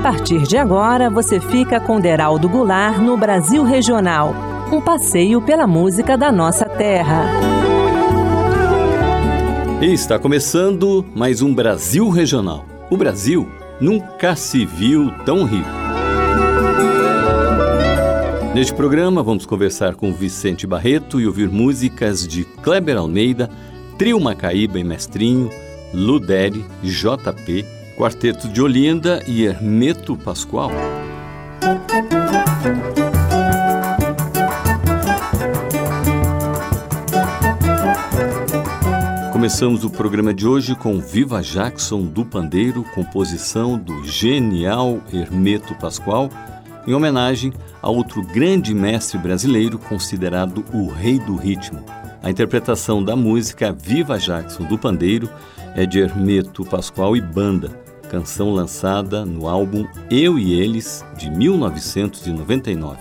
partir de agora, você fica com Deraldo Goulart no Brasil Regional, um passeio pela música da nossa terra. E está começando mais um Brasil Regional. O Brasil nunca se viu tão rico. Neste programa vamos conversar com Vicente Barreto e ouvir músicas de Kleber Almeida, Trio Macaíba e Mestrinho, Luderi, JP, Quarteto de Olinda e Hermeto Pascoal. Começamos o programa de hoje com Viva Jackson do Pandeiro, composição do genial Hermeto Pascoal, em homenagem a outro grande mestre brasileiro considerado o rei do ritmo. A interpretação da música Viva Jackson do Pandeiro é de Hermeto Pascoal e Banda, canção lançada no álbum Eu e Eles, de 1999.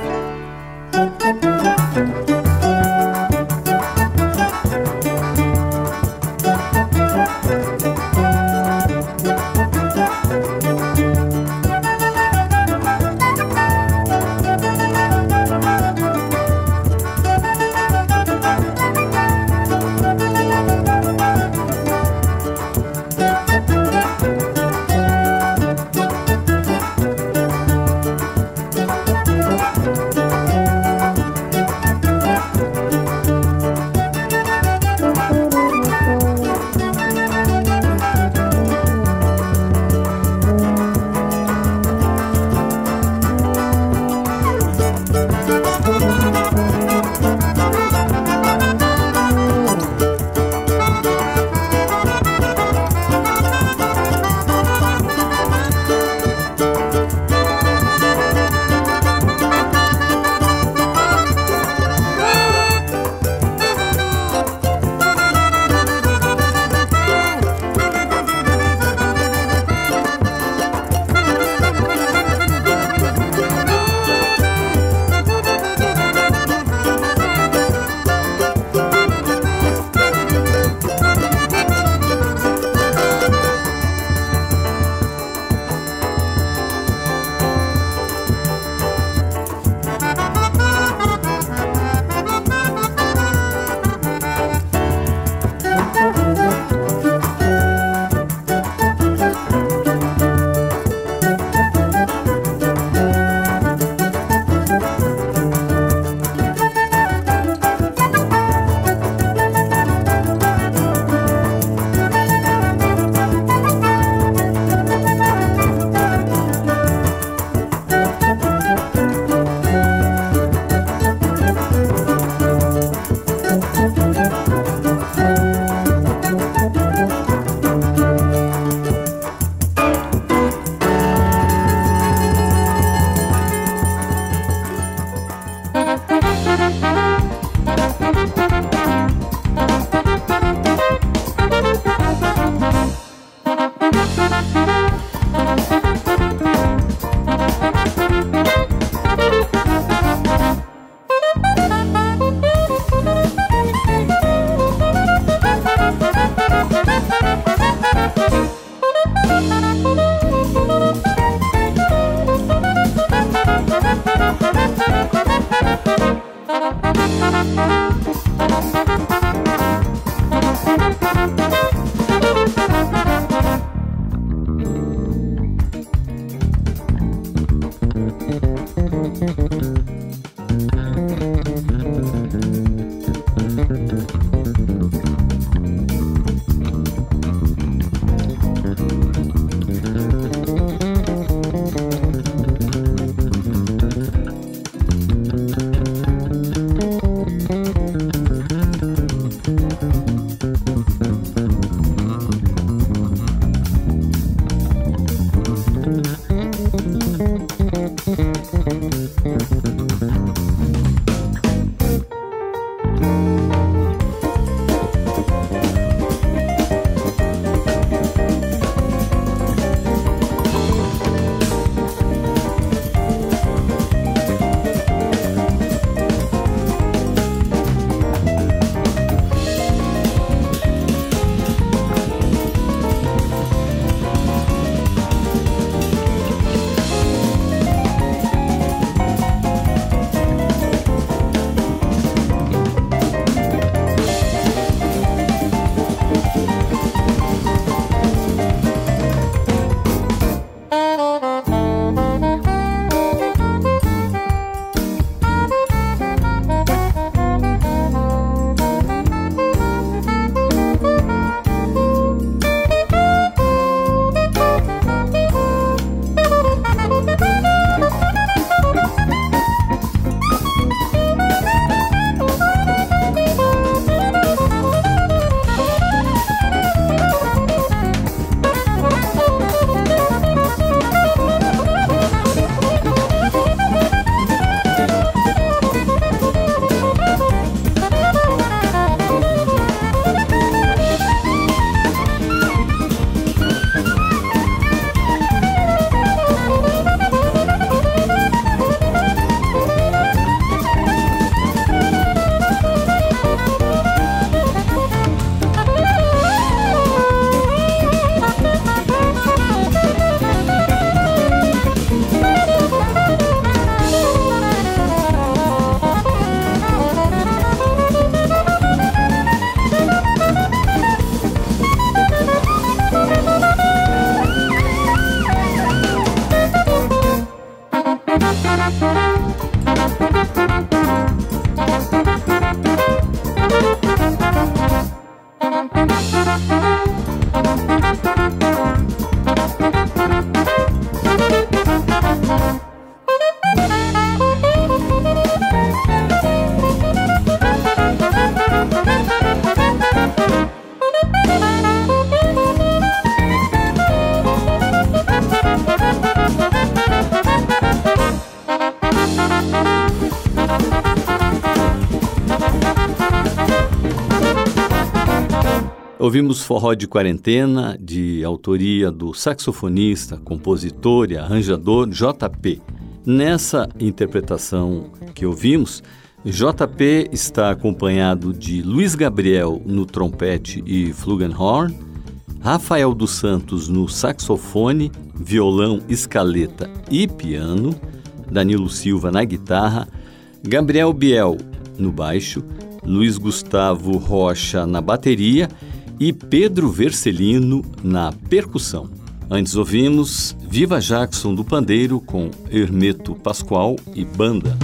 Ouvimos Forró de Quarentena, de autoria do saxofonista, compositor e arranjador JP. Nessa interpretação que ouvimos, JP está acompanhado de Luiz Gabriel no trompete e flugelhorn, Rafael dos Santos no saxofone, violão, escaleta e piano, Danilo Silva na guitarra, Gabriel Biel no baixo, Luiz Gustavo Rocha na bateria e Pedro Vercelino na percussão. Antes ouvimos Viva Jackson do pandeiro com Hermeto Pascoal e banda.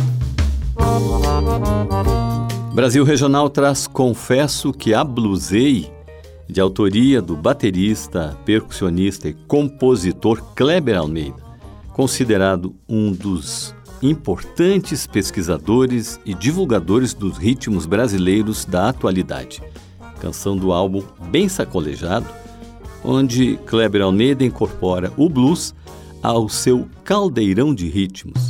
Brasil Regional traz Confesso que Ablusei, de autoria do baterista, percussionista e compositor Kleber Almeida, considerado um dos importantes pesquisadores e divulgadores dos ritmos brasileiros da atualidade. Canção do álbum Bem Sacolejado, onde Kleber Almeida incorpora o blues ao seu caldeirão de ritmos.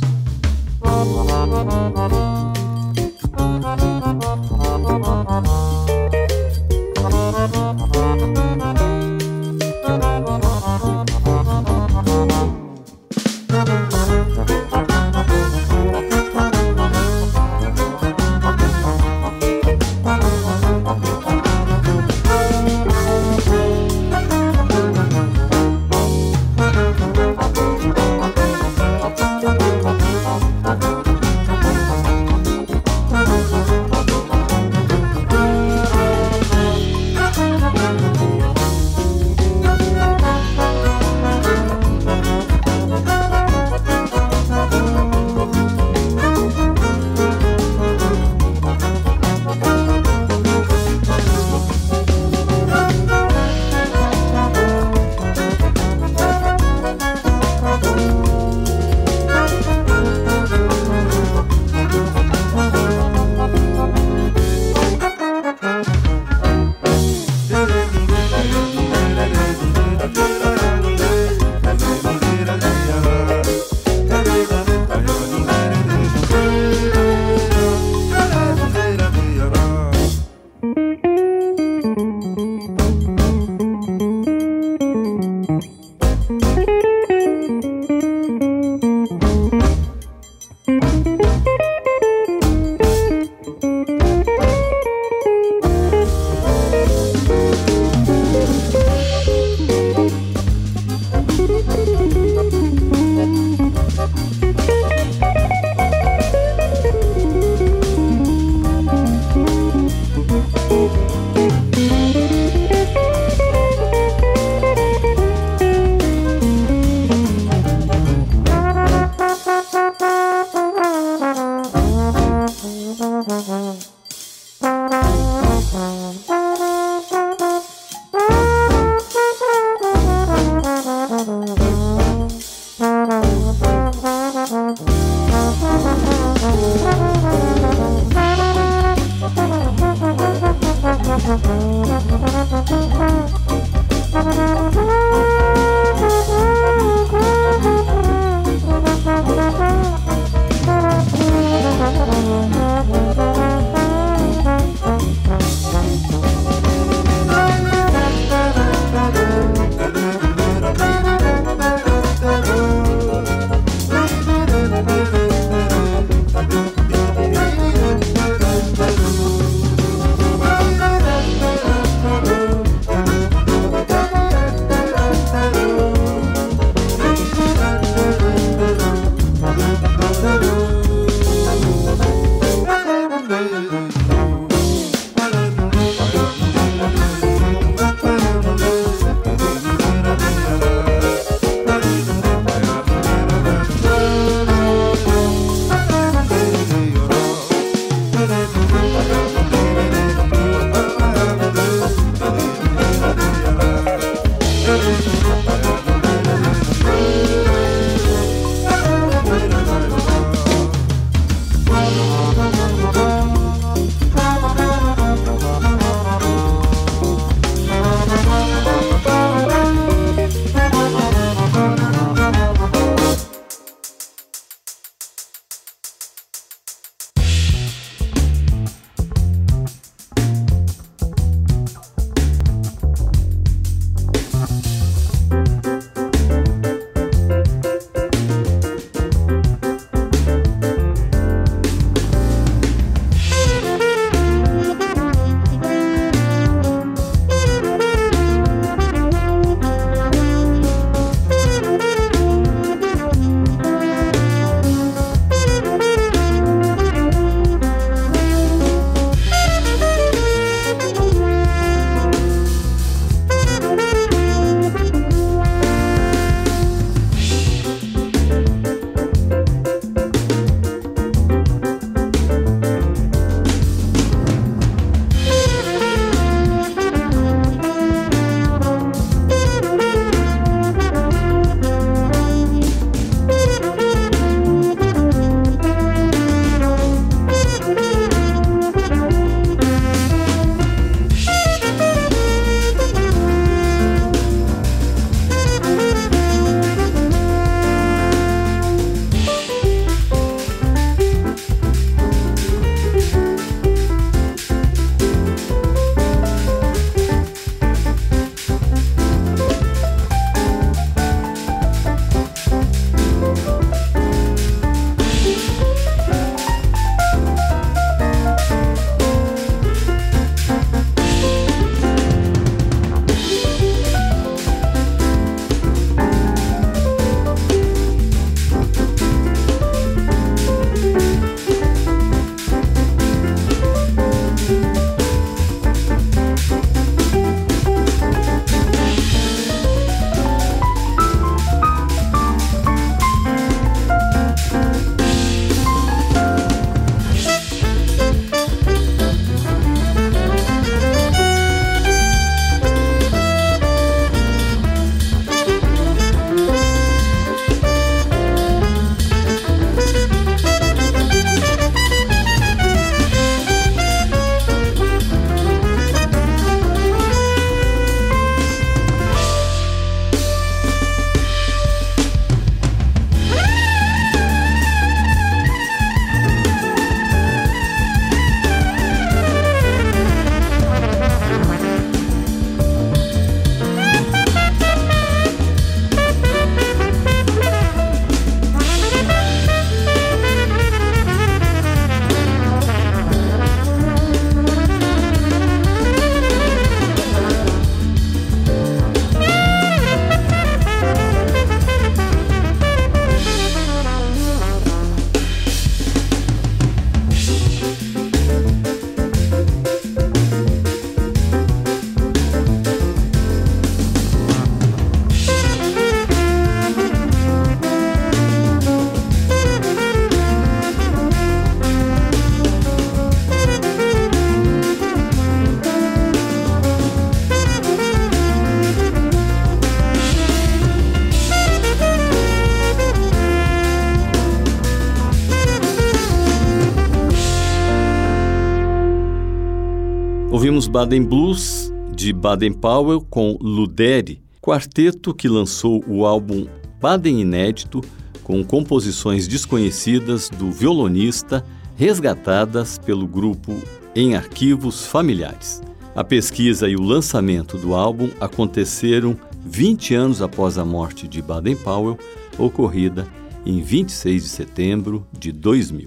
Ouvimos Baden Blues, de Baden Powell, com Luderi, quarteto que lançou o álbum Baden Inédito, com composições desconhecidas do violonista, resgatadas pelo grupo em arquivos familiares. A pesquisa e o lançamento do álbum aconteceram 20 anos após a morte de Baden Powell, ocorrida em 26 de setembro de 2000.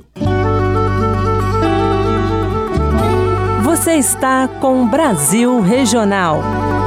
Você está com Brasil Regional.